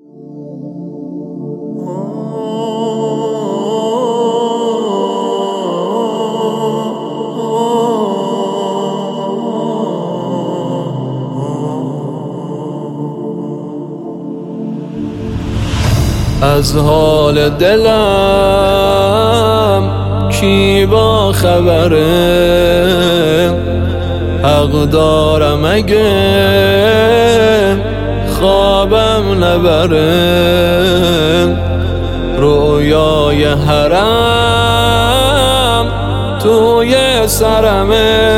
از حال دلم کی با خبره؟ حق دارم اگه خوابم نبره. رویای حرم توی سرمه،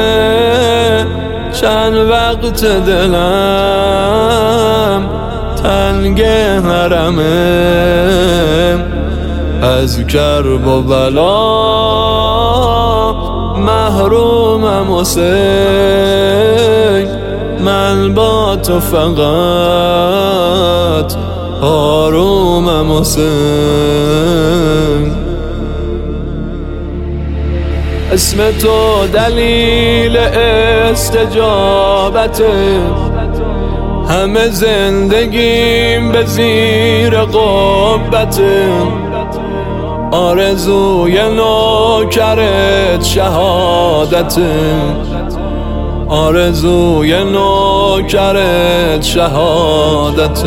چند وقت دلم تنگ حرمه. از کرب و بلا محرومم حسین، من با تو فقط آرومم حسین. اسم تو دلیل استجابته، همه زندگیم به زیر قبته. آرزوی نوکرت شهادته، آرزوی نوکرت شهادته.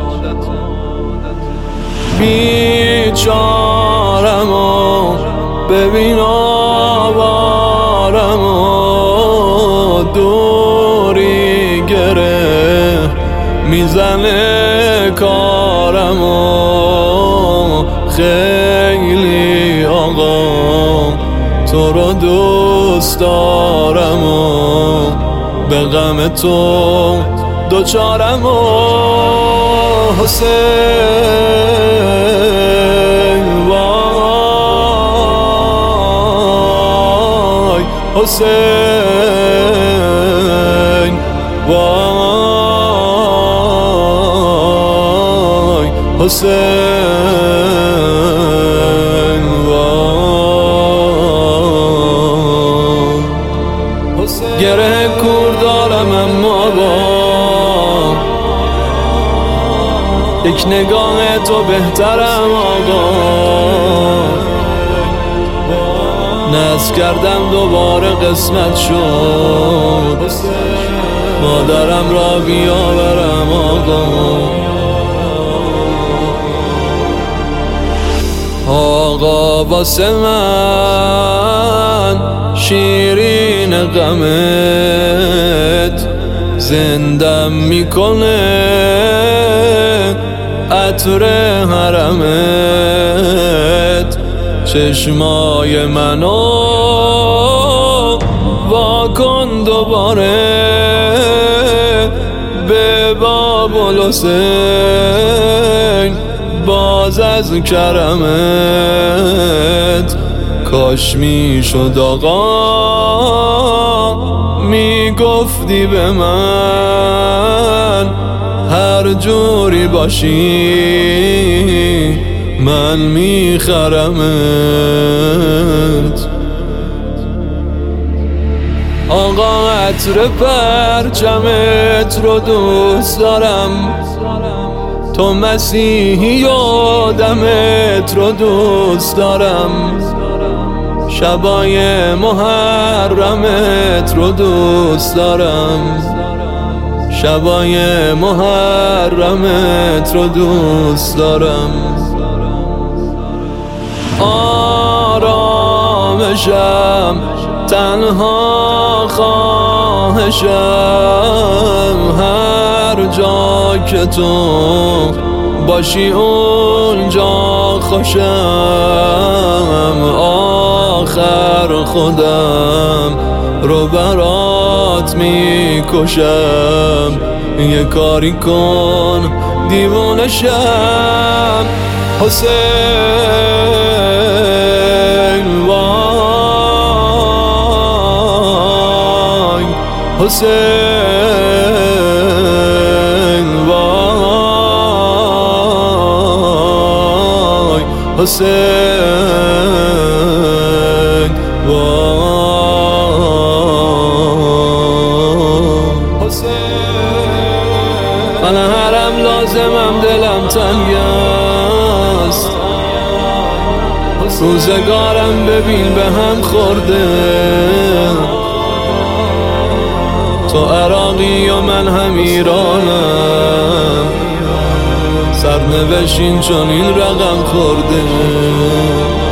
بیچارم و ببین آوارم و دوری گره میزنه کارم و خیلی آقا تو رو دوست دارم و به غم تو دوچارم و حسین. وای حسین، وای حسین، وای حسین. گره کور دارم اما با یک نگاه تو بهترم آقا. نذر کردم دوباره قسمت شد، مادرم را بیاورم آقا. آقا واسه من شیرین غمت زندم میکنه، عطر حرمت. چشمای منو واکن دوباره به باب الحسین، باز از کرمت. کاش میشد آقا میگفتی به من هر جوری باشی من میخرمت. آقا عطر پرچمت رو دوست دارم، تو مسیحی و دمت رو دوست دارم. شبای محرمت رو دوست دارم، شبای محرمت رو دوست دارم. آرامشم تنها خواهشم، هر جا که تو باشی اونجا خوشم. آخر خودم رو برات میکشم، یه کاری کن دیوونشم حسین. وای حسین، وای حسین، وای حسین. من حرم لازمم دلم تنگ است، روزگارم ببین به هم خورده، تو عراقی و من هم ایرانم، سرنوشت این چون این رقم خورده.